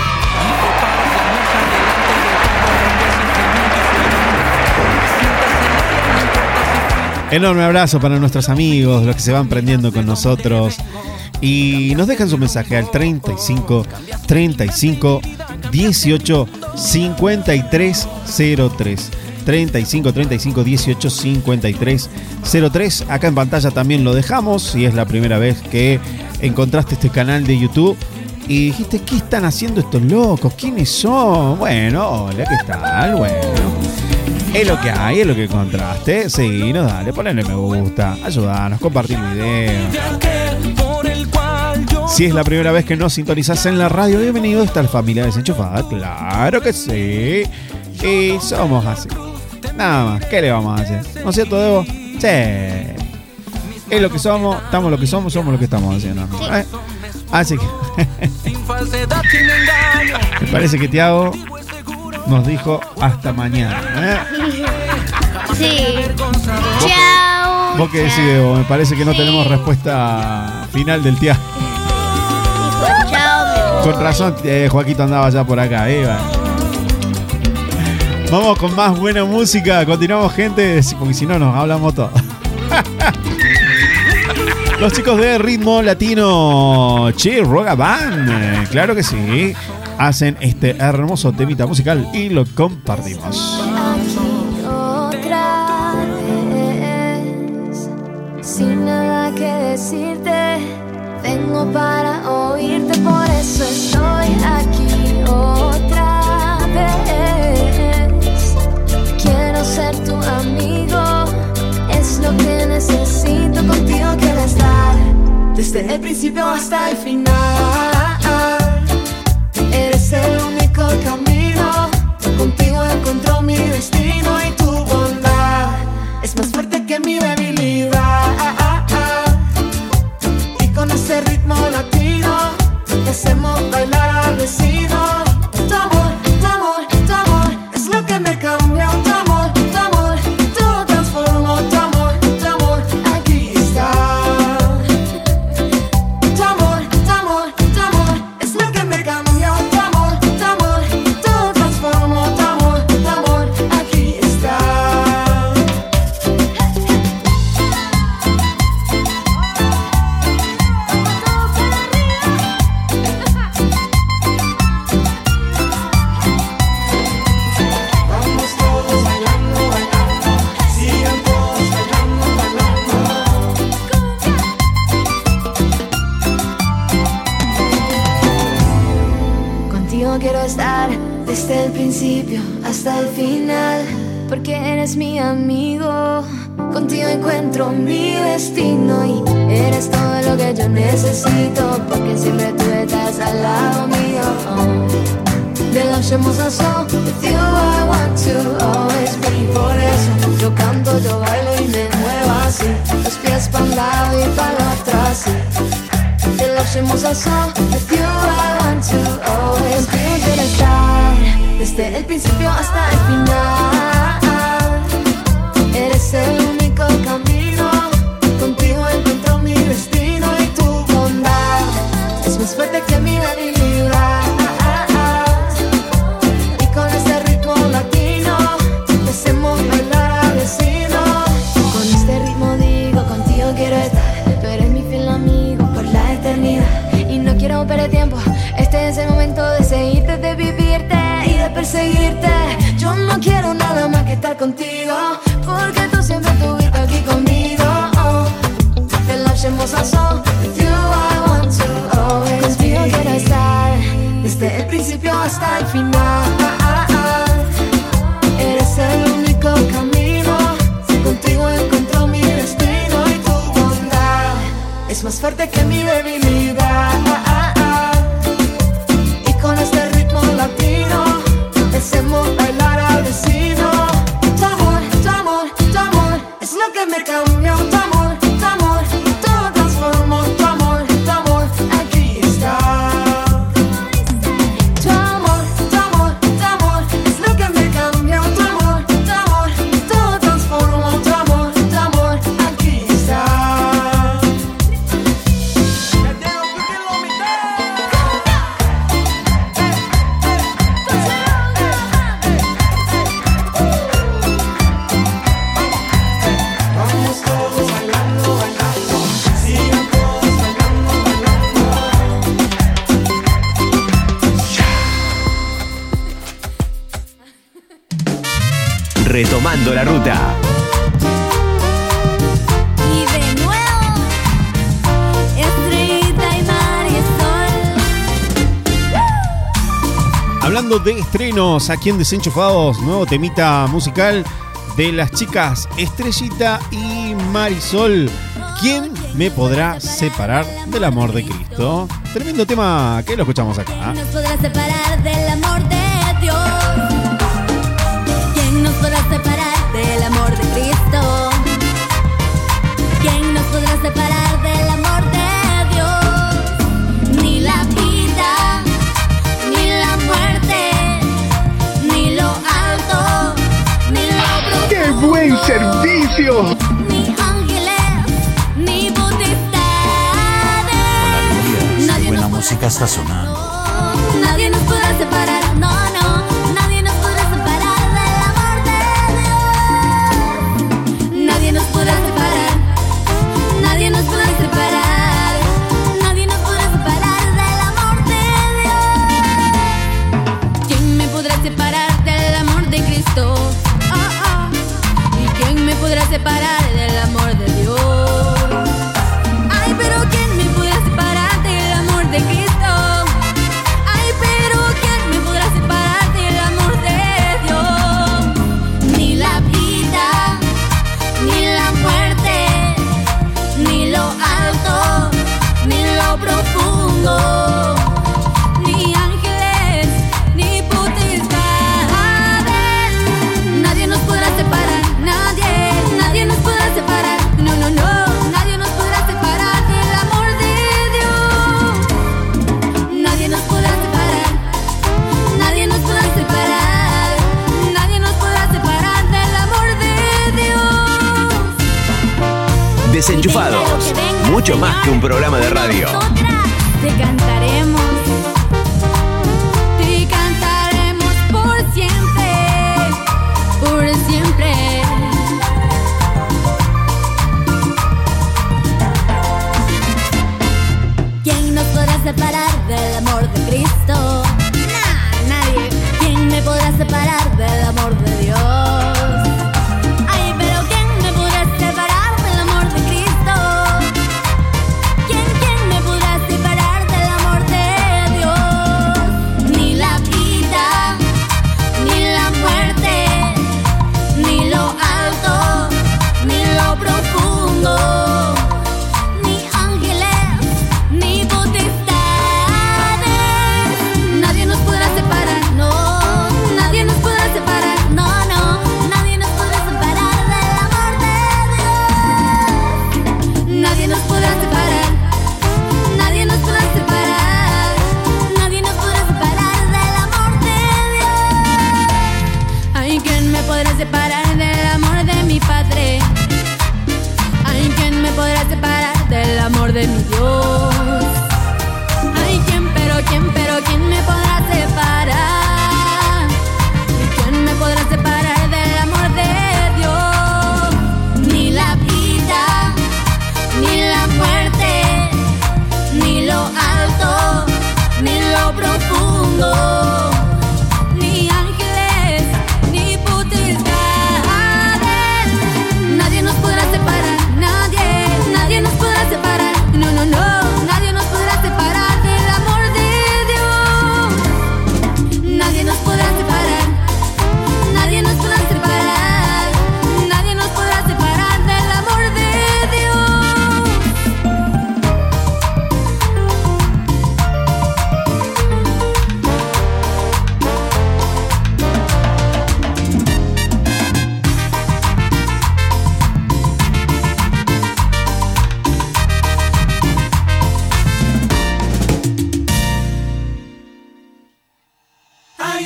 S17: Enorme abrazo para nuestros amigos, los que se van prendiendo con nosotros. Y nos dejan su mensaje al treinta y cinco, treinta y cinco, dieciocho, cincuenta y tres cero tres. treinta y cinco, treinta y cinco, dieciocho, cincuenta y tres cero tres. Acá en pantalla también lo dejamos. Si es la primera vez que encontraste este canal de YouTube y dijiste, ¿qué están haciendo estos locos? ¿Quiénes son? Bueno, hola, ¿qué tal? Bueno, es lo que hay, es lo que encontraste. Sí, no, dale, ponle me gusta, ayudanos, compartir el video. Si es la primera vez que nos sintonizás en la radio, bienvenido a esta familia desenchufada. Claro que sí. Y somos así. Nada más, ¿qué le vamos a hacer? ¿No es cierto, Debo? Sí. Es lo que somos, estamos lo que somos, somos lo que estamos haciendo. ¿Eh? Así que... Me parece que Tiago nos dijo hasta mañana. ¿Eh?
S6: Sí. Chao.
S17: ¿Vos qué decís, Debo? Me parece que no sí. tenemos respuesta final del Tiago.
S6: Chao.
S17: Con razón, eh, Joaquito andaba ya por acá. ¿eh? Vamos con más buena música. Continuamos, gente, porque si no nos hablamos todo. Los chicos de Ritmo Latino Che Roga Band, claro que sí, hacen este hermoso temita musical y lo compartimos.
S2: Aquí otra vez, sin nada que decirte, vengo para oírte, por eso estoy aquí otra vez. Quiero ser tu amigo, es lo que necesito, contigo quiero estar desde el principio hasta el final. Eres el único camino, contigo encuentro mi destino y tu bondad es más fuerte que mi debilidad. Y con ese ritmo latino Contigo quiero estar desde el principio hasta el final, porque eres mi amigo. Contigo encuentro mi destino y eres todo lo que yo necesito, porque siempre tú estás al lado mío. De la hermosa son, with you I want to always be. Por eso yo canto, yo bailo y me muevo así, los pies para un lado y para el otro así. De la hermosa son, with you I want to always be. Contigo quiero estar desde el principio hasta el final. Eres el único camino, contigo encuentro mi destino y tu bondad es más fuerte que mi debilidad. Y con este ritmo latino te hacemos bailar al vecino. Con este ritmo digo, contigo quiero estar, tú eres mi fiel amigo por la eternidad. Y no quiero perder tiempo, este es el momento de seguirte, de vivirte y de perseguirte. Yo no quiero nada más que estar contigo, porque tú siempre estuviste aquí conmigo. Oh, te la hermosa son, with you I want to always. Contigo quiero estar desde el principio hasta el final. Eres el único camino, contigo encuentro mi destino y tu bondad es más fuerte que mi debilidad. Y con este ritmo latino te hacemos bailar al vecino. Tu amor, tu amor, tu amor es lo que me cambió. Tu amor, tu amor, todo transformó. Tu amor, tu amor, aquí está. Tu amor, tu amor, tu amor es lo que me cambió. Tu amor, tu amor, todo transformó. Tu amor, tu amor, aquí está. Vamos todos bailando, bailando, sigan todos bailando, bailando.
S1: Retomando la ruta.
S2: Y de nuevo, estrellita y mar y sol.
S17: Hablando de estrenos aquí en Desenchufados, nuevo temita musical de las chicas Estrellita y Marisol. ¿Quién me podrá separar del amor de Cristo? Tremendo tema que lo escuchamos acá.
S2: Nos podrá separar del amor de Dios. ¿Quién nos podrá separar del amor de Cristo? ¿Quién nos podrá separar del amor de Dios? Ni la vida, ni la muerte, ni lo alto, ni lo profundo.
S18: ¡Qué buen servicio!
S2: Ni ángeles, ni potestades. Nadie
S3: Buena
S2: nos
S3: música está sonando.
S2: Nadie nos podrá separar, no, no, nadie nos podrá separar del amor de Dios. Nadie nos podrá separar, nadie nos podrá separar, nadie nos podrá separar del amor de Dios. ¿Quién me podrá separar del amor de Cristo? Oh, oh. ¿Y quién me podrá separar del amor de Dios? Ay, pero ¿quién me podrá separar del amor de Cristo? Ay, pero ¿quién me podrá separar del amor de Dios? Ni la vida, ni la muerte, ni lo alto, ni lo profundo, ni ángeles, ni potestades. Nadie nos podrá separar, nadie, nadie nos podrá separar. No, no, no, nadie nos podrá separar del amor de Dios. Nadie nos podrá separar, nadie nos podrá separar, nadie nos podrá separar del amor de Dios.
S1: Desenchufados. Mucho más que un programa de radio.
S2: Te cantaremos, te cantaremos por siempre, por siempre. ¿Quién nos podrá separar del amor de Cristo? Nah, nadie. ¿Quién me podrá separar del amor de Dios? Ay, pero ¿quién me podrá separar del amor de Cristo? ¿Quién, quién me podrá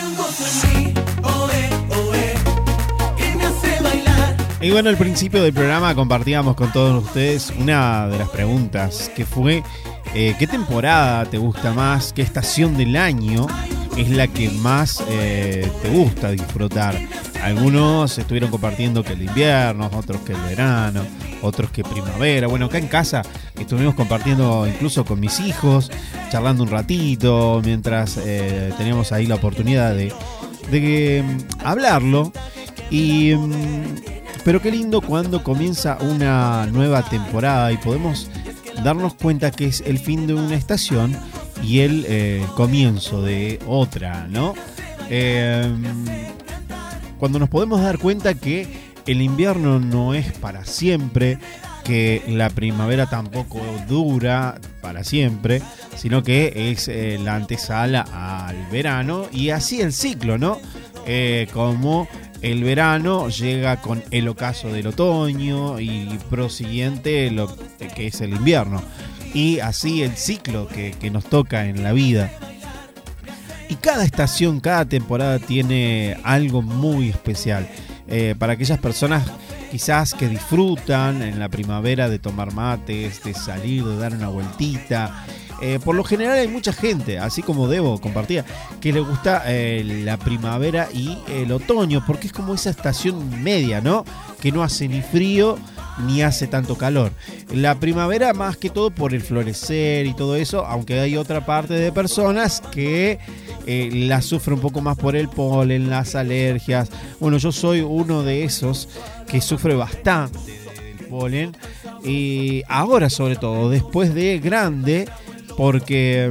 S15: un gozo en mí, oe, oe, que me hace bailar.
S17: Y bueno, al principio del programa compartíamos con todos ustedes una de las preguntas que fue eh, ¿qué temporada te gusta más? ¿Qué estación del año es la que más eh, te gusta disfrutar? Algunos estuvieron compartiendo que el invierno, otros que el verano, otros que primavera. Bueno, acá en casa estuvimos compartiendo incluso con mis hijos, charlando un ratito, mientras eh, teníamos ahí la oportunidad de, de um, hablarlo. Y, um, pero qué lindo cuando comienza una nueva temporada y podemos darnos cuenta que es el fin de una estación y el eh, comienzo de otra, ¿no? Eh, cuando nos podemos dar cuenta que el invierno no es para siempre, que la primavera tampoco dura para siempre, sino que es eh, la antesala al verano y así el ciclo, ¿no? Eh, como el verano llega con el ocaso del otoño y prosiguiente lo que es el invierno. Y así el ciclo que, que nos toca en la vida. Y cada estación, cada temporada tiene algo muy especial. Eh, para aquellas personas quizás que disfrutan en la primavera de tomar mates, de salir, de dar una vueltita. Eh, por lo general hay mucha gente, así como Debo compartía, que le gusta eh, la primavera y el otoño, porque es como esa estación media, ¿no? Que no hace ni frío ni hace tanto calor. La primavera más que todo por el florecer y todo eso, aunque hay otra parte de personas que eh, la sufre un poco más por el polen, las alergias. Bueno, yo soy uno de esos que sufre bastante del polen y ahora sobre todo, después de grande, porque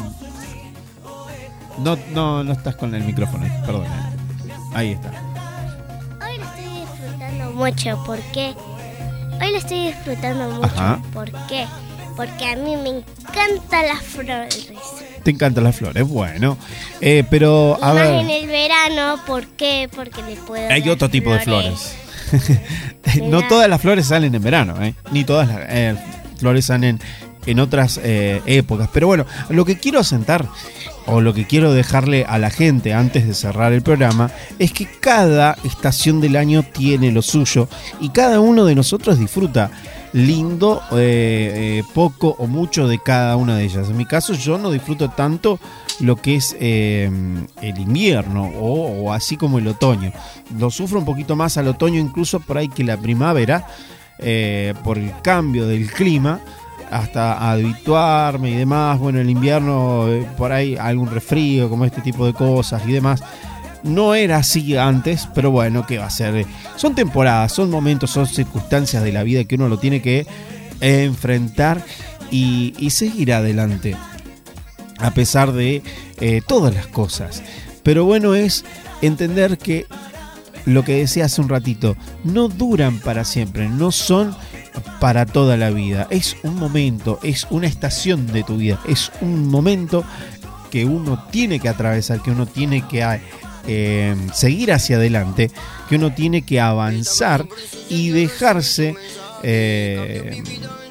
S17: mmm, no, no, no estás con el micrófono, perdón. Ahí está.
S6: Hoy lo estoy disfrutando mucho, ¿por qué? Hoy lo estoy disfrutando mucho.
S17: Ajá.
S6: ¿Por qué? Porque a mí me encantan las flores.
S17: Te encantan las flores, bueno. Eh, pero,
S6: Y
S17: a
S6: más
S17: ver.
S6: en el verano, ¿por qué? Porque le puedo
S17: Hay
S6: dar
S17: otro tipo de flores. No
S6: Mira.
S17: todas las flores salen en verano, ¿eh? Ni todas las eh, flores salen en otras eh, épocas. Pero bueno, lo que quiero asentar o lo que quiero dejarle a la gente antes de cerrar el programa es que cada estación del año tiene lo suyo y cada uno de nosotros disfruta lindo, eh, eh, poco o mucho de cada una de ellas. En mi caso yo no disfruto tanto lo que es eh, el invierno o, o así como el otoño. Lo sufro un poquito más al otoño incluso por ahí que la primavera, eh, por el cambio del clima, hasta habituarme y demás. Bueno, el invierno, eh, por ahí algún resfrío, como este tipo de cosas y demás. No era así antes, pero bueno, ¿qué va a ser? Son temporadas, son momentos, son circunstancias de la vida que uno lo tiene que enfrentar y, y seguir adelante, a pesar de eh, todas las cosas. Pero bueno, es entender que lo que decía hace un ratito, no duran para siempre, no son para toda la vida. Es un momento, es una estación de tu vida, es un momento que uno tiene que atravesar, que uno tiene que eh, seguir hacia adelante, que uno tiene que avanzar y dejarse eh,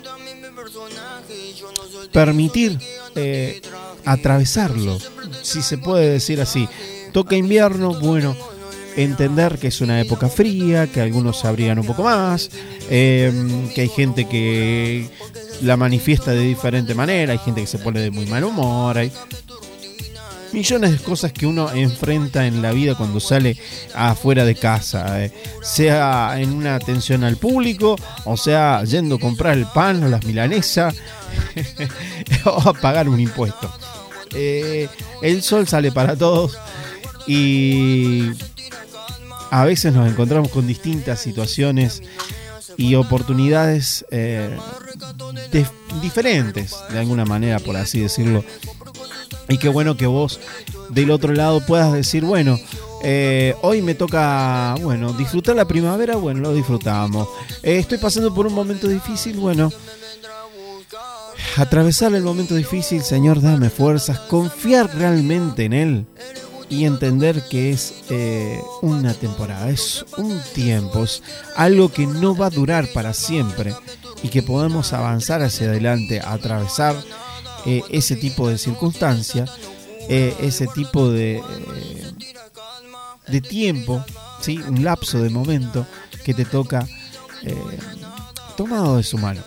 S17: permitir eh, atravesarlo, si se puede decir así. Toca invierno, bueno, entender que es una época fría, que algunos se abrigan un poco más, eh, que hay gente que la manifiesta de diferente manera, hay gente que se pone de muy mal humor, hay millones de cosas que uno enfrenta en la vida cuando sale afuera de casa, eh, sea en una atención al público, o sea yendo a comprar el pan o las milanesas o a pagar un impuesto. Eh, el sol sale para todos y a veces nos encontramos con distintas situaciones y oportunidades eh, de, diferentes, de alguna manera, por así decirlo. Y qué bueno que vos del otro lado puedas decir, bueno, eh, hoy me toca, bueno, disfrutar la primavera, bueno, lo disfrutamos. Eh, estoy pasando por un momento difícil, bueno, atravesar el momento difícil, Señor, dame fuerzas, confiar realmente en Él. Y entender que es eh, una temporada, es un tiempo, es algo que no va a durar para siempre y que podemos avanzar hacia adelante, atravesar eh, ese tipo de circunstancias, eh, ese tipo de, eh, de tiempo, ¿sí? Un lapso de momento que te toca eh, tomado de su mano,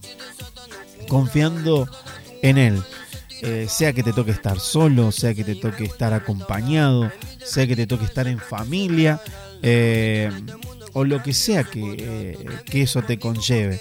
S17: confiando en Él. Eh, sea que te toque estar solo, sea que te toque estar acompañado, sea que te toque estar en familia, eh, o lo que sea que, eh, que eso te conlleve.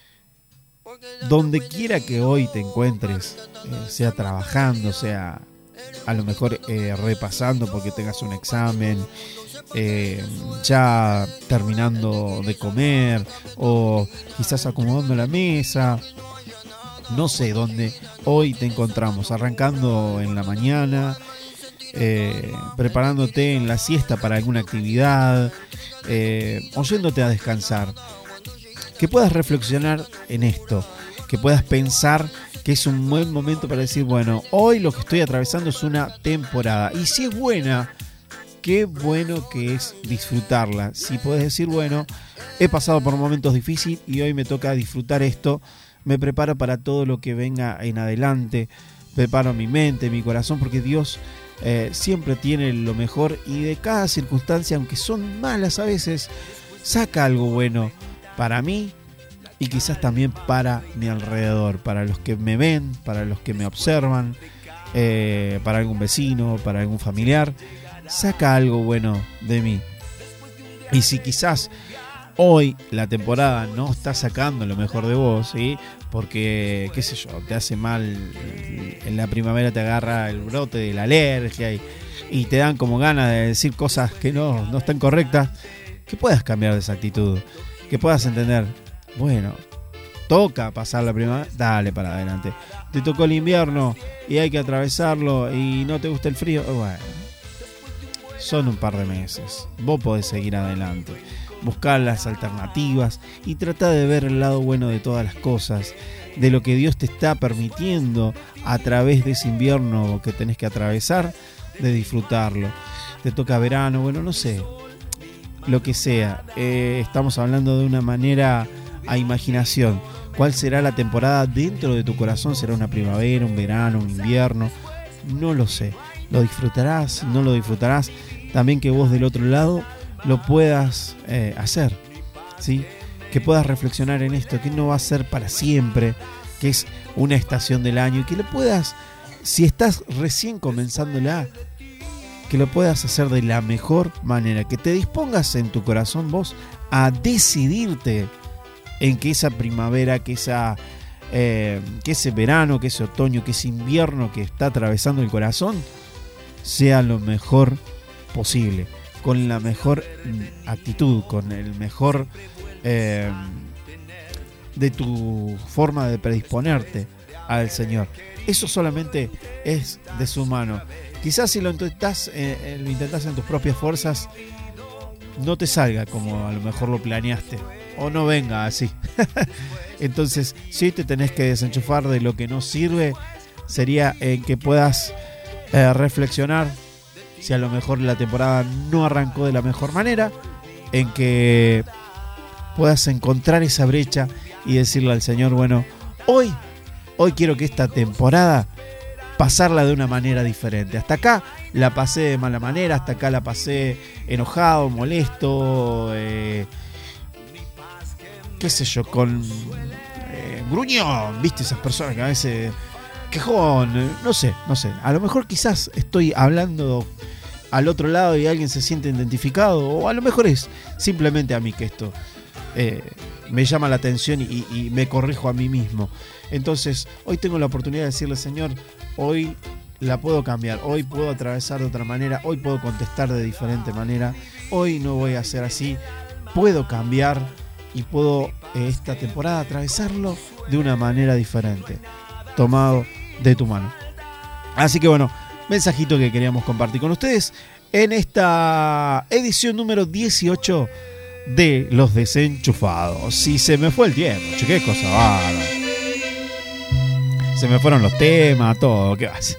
S17: Donde quiera que hoy te encuentres, eh, sea trabajando, sea a lo mejor eh, repasando porque tengas un examen, eh, ya terminando de comer, o quizás acomodando la mesa, no sé dónde hoy te encontramos, arrancando en la mañana, eh, preparándote en la siesta para alguna actividad, eh, o yéndote a descansar. Que puedas reflexionar en esto, que puedas pensar que es un buen momento para decir, bueno, hoy lo que estoy atravesando es una temporada, y si es buena, qué bueno que es disfrutarla. Si puedes decir, bueno, he pasado por momentos difíciles y hoy me toca disfrutar esto, me preparo para todo lo que venga en adelante, preparo mi mente, mi corazón, porque Dios eh, siempre tiene lo mejor, y de cada circunstancia, aunque son malas a veces, saca algo bueno para mí y quizás también para mi alrededor, para los que me ven, para los que me observan, eh, para algún vecino, para algún familiar. Saca algo bueno de mí. Y si quizás hoy la temporada no está sacando lo mejor de vos, ¿sí? Porque, qué sé yo, te hace mal, en la primavera te agarra el brote de la alergia y, y te dan como ganas de decir cosas que no, no están correctas, que puedas cambiar de esa actitud, que puedas entender, bueno, toca pasar la primavera, dale para adelante. Te tocó el invierno y hay que atravesarlo y no te gusta el frío, bueno, son un par de meses, vos podés seguir adelante, buscar las alternativas y tratar de ver el lado bueno de todas las cosas, de lo que Dios te está permitiendo a través de ese invierno que tenés que atravesar, de disfrutarlo. Te toca verano, bueno, no sé, lo que sea, eh, estamos hablando de una manera a imaginación. ¿Cuál será la temporada dentro de tu corazón? ¿Será una primavera, un verano, un invierno? No lo sé. ¿Lo disfrutarás? ¿No lo disfrutarás? También que vos del otro lado lo puedas eh, hacer, ¿sí? Que puedas reflexionar en esto, que no va a ser para siempre, que es una estación del año, y que lo puedas, si estás recién comenzándola, que lo puedas hacer de la mejor manera, que te dispongas en tu corazón vos a decidirte en que esa primavera, que, esa, eh, que ese verano, que ese otoño, que ese invierno que está atravesando el corazón, sea lo mejor posible, con la mejor actitud, con el mejor eh, de tu forma de predisponerte al Señor. Eso solamente es de su mano. Quizás si lo intentás, eh, lo intentás en tus propias fuerzas, no te salga como a lo mejor lo planeaste, o no venga así. Entonces, si te tenés que desenchufar de lo que no sirve, sería en que puedas eh, reflexionar si a lo mejor la temporada no arrancó de la mejor manera, en que puedas encontrar esa brecha y decirle al Señor, bueno, hoy, hoy quiero que esta temporada pasarla de una manera diferente. Hasta acá la pasé de mala manera, hasta acá la pasé enojado, molesto, eh, qué sé yo, con eh, gruñón, viste, esas personas que a veces quejón, no sé, no sé, a lo mejor quizás estoy hablando al otro lado y alguien se siente identificado, o a lo mejor es simplemente a mí que esto eh, me llama la atención y, y me corrijo a mí mismo. Entonces hoy tengo la oportunidad de decirle, Señor, hoy la puedo cambiar, hoy puedo atravesar de otra manera, hoy puedo contestar de diferente manera, hoy no voy a hacer así, puedo cambiar y puedo eh, esta temporada atravesarlo de una manera diferente, tomado de tu mano. Así que bueno, mensajito que queríamos compartir con ustedes en esta edición número dieciocho de Los Desenchufados. Si se me fue el tiempo, che, qué cosa bárbara. Se me fueron los temas, todo, ¿qué vas?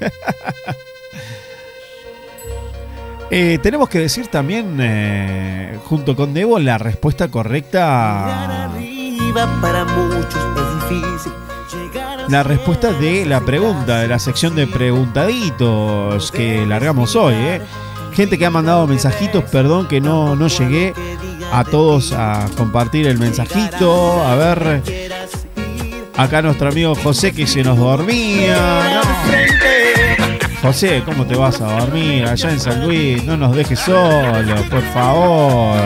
S17: eh, tenemos que decir también, eh, junto con Debo, la respuesta correcta.
S15: Para muchos es difícil.
S17: La respuesta de la pregunta, de la sección de preguntaditos que largamos hoy, ¿eh? gente que ha mandado mensajitos, perdón que no, no llegué a todos a compartir el mensajito. A ver, acá nuestro amigo José que se nos dormía. No. José, ¿cómo te vas a dormir? Allá en San Luis, no nos dejes solos, por favor.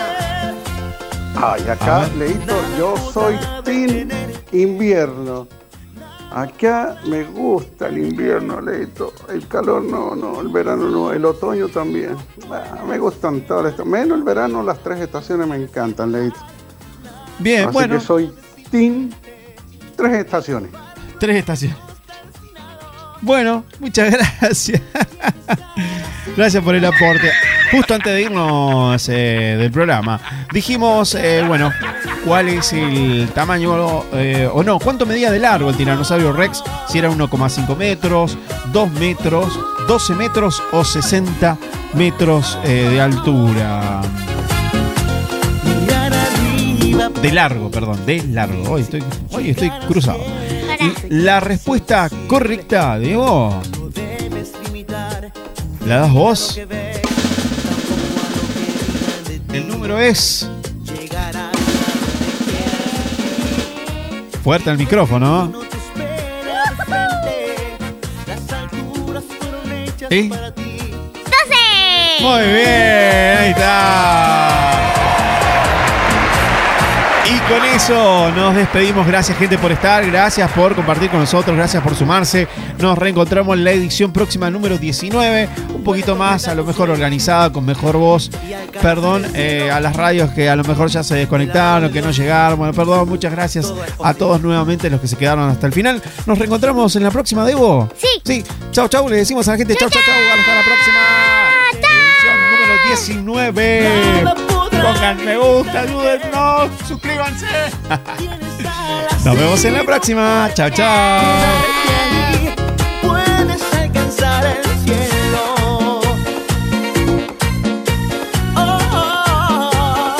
S3: Ay, acá, Leito, yo soy team invierno. Acá me gusta el invierno, Leito. El calor no, no, el verano no, el otoño también. Ah, me gustan todas estas, menos el verano, las tres estaciones me encantan, Leito.
S17: Bien,
S3: Así
S17: bueno.
S3: que soy team tres estaciones.
S17: Tres estaciones. Bueno, muchas gracias. Gracias por el aporte. Justo antes de irnos eh, del programa, dijimos, eh, bueno, cuál es el tamaño, eh, o no, cuánto medía de largo el tiranosaurio Rex, si era uno coma cinco metros, dos metros, doce metros o sesenta metros eh, de altura. De largo, perdón, de largo. Hoy estoy, hoy estoy cruzado. Y la respuesta correcta, Diego, ¿la das vos? El número es... Fuerte el micrófono. ¿Sí?
S6: ¡doce!
S17: Muy bien, ahí está. Y con eso nos despedimos. Gracias, gente, por estar. Gracias por compartir con nosotros. Gracias por sumarse. Nos reencontramos en la edición próxima número diecinueve. Un poquito más, a lo mejor organizada, con mejor voz. Perdón eh, a las radios que a lo mejor ya se desconectaron, que no llegaron. Bueno, perdón. Muchas gracias a todos nuevamente los que se quedaron hasta el final. Nos reencontramos en la próxima, Debo.
S6: Sí.
S17: Sí. Chau, chau. Le decimos a la gente chau, chau, chau. Hasta la próxima. Edición número diecinueve. Pongan me gusta, ayúdennos, suscríbanse. Nos vemos en la próxima. Chao, chao.
S15: Puedes alcanzar el cielo. Oh, oh, oh.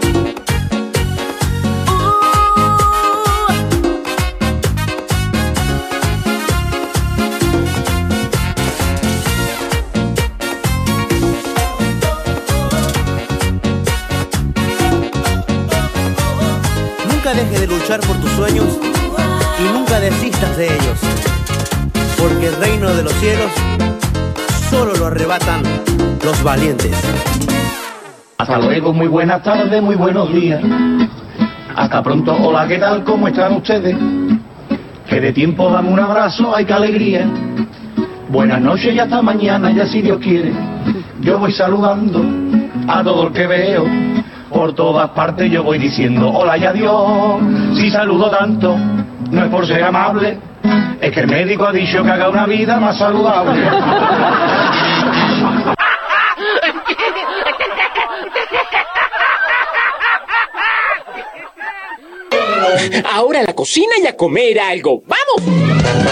S10: Nunca dejes de luchar por tus sueños y nunca desistas de ellos, porque el reino de los cielos solo lo arrebatan los valientes.
S22: Hasta luego, muy buenas tardes, muy buenos días. Hasta pronto, hola, ¿qué tal? ¿Cómo están ustedes? Que de tiempo dame un abrazo, ay, qué alegría. Buenas noches y hasta mañana, ya si Dios quiere. Yo voy saludando a todo el que veo. Por todas partes yo voy diciendo hola y adiós. Si saludo tanto, no es por ser amable, es que el médico ha dicho que haga una vida más saludable.
S23: Ahora a la cocina y a comer algo. ¡Vamos!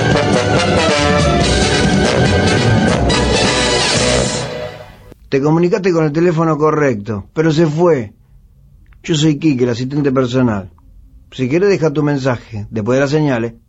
S24: Te comunicaste con el teléfono correcto, pero se fue. Yo soy Quique, el asistente personal. Si quieres, deja tu mensaje después de las señales.